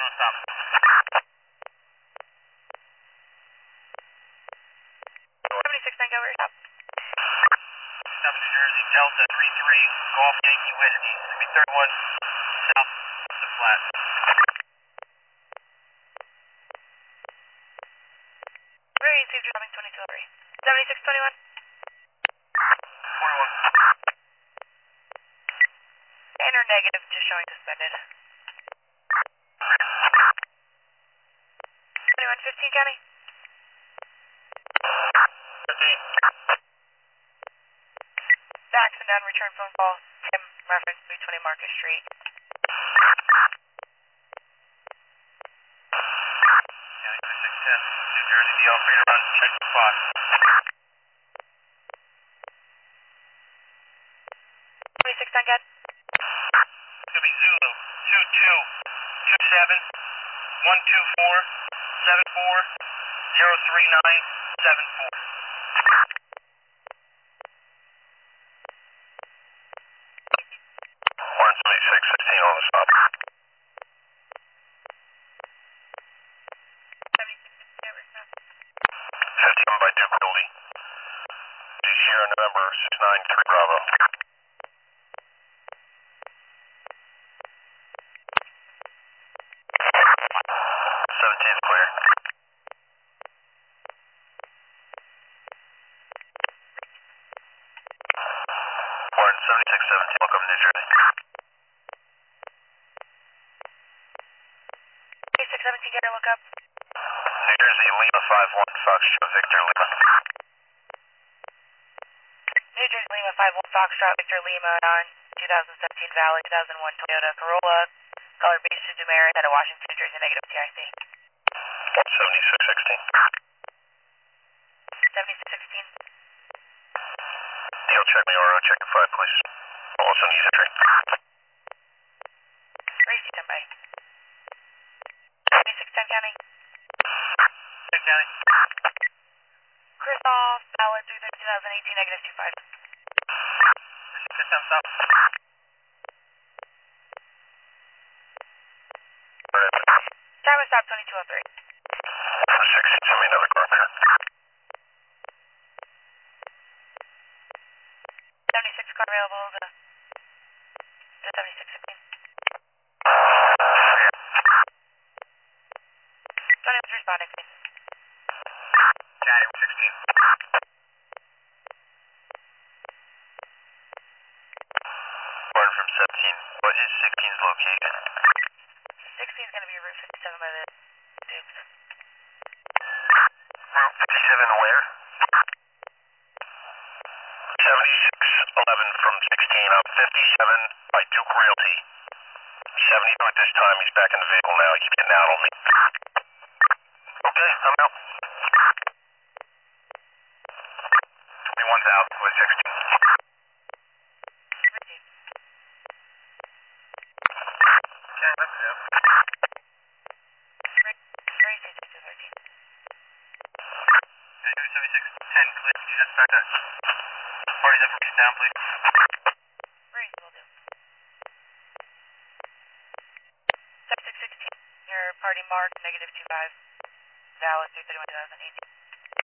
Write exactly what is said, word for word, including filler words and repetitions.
on stop. seventy-six nine, go over your stop. Stop New Jersey, Delta three three, Golf Yankee Whiskey, three thirty-one, south of the flat. Very safe dropping twenty-two oh three. seventy-six twenty-one. forty-one. And or negative, just showing suspended. twenty-one fifteen, County. fifteen. Max and down, return phone call. Tim, reference three twenty Marcus Street. County twenty-six ten, New Jersey, the operator run, check the clock. twenty-six ten, good. It's going to be Zulu, two two, two seven, one two four, seven four, zero three nine, seven four. one seventy-six sixteen on the stop. fifty-one by Duke Wildy. Two Sierra November six nine three Bravo. seventeen is clear. Warren seventy-six seventeen, welcome to New Jersey. eighty-six seventeen, get a look up. New Jersey, Lima five one, Foxtrot Victor Lima. New Jersey Lima five one Foxtrot Victor Lima on two thousand seventeen Valley, two thousand one Toyota Corolla, color base to Demerit, out of Washington, New Jersey, negative T I C. one seventy-six sixteen. seventy-six sixteen. Neil, check me or check the five, please. Also needs a train. Racy ten by. twenty-six ten, County. Hey, County. Christoph, Ballard, three thirty, two thousand eighteen, negative two five. System stop. Time of stop twenty-two oh three. sixteen, send me another car there. seventy-six car available to, to seventy-six fifteen. twenty-one's responding, please. County sixteen. Warren from seventeen. What is sixteen's location? sixteen is going to be Route fifty-seven by the Dukes. Route fifty-seven where? seventy-six eleven from sixteen up. fifty-seven by Duke Realty. seventy-two at this time. He's back in the vehicle now. He keeps getting out on me. Okay, I'm out. twenty-one thousand with sixteen. Okay, that's it. Racy two thirteen. seventy-six ten, clear. Just start that. Party's information down, please. Racy will do. seventy-six sixteen, your party mark, negative two five. Valid three thirty-one two thousand eighteen.